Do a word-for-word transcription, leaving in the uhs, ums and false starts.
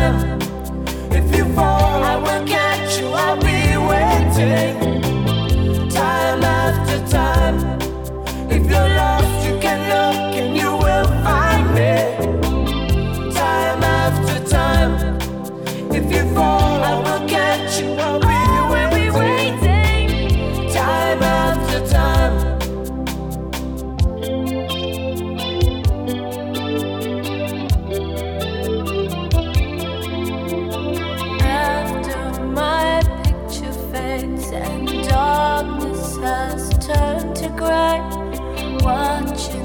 time. If you fall, I will catch you, I'll be waiting. Time after time. If you're lost, you can look and you will find me. Time after time. If you fall, I will catch you, I'll be waiting. Time after time. After my picture fades and darkness has turned to gray, watching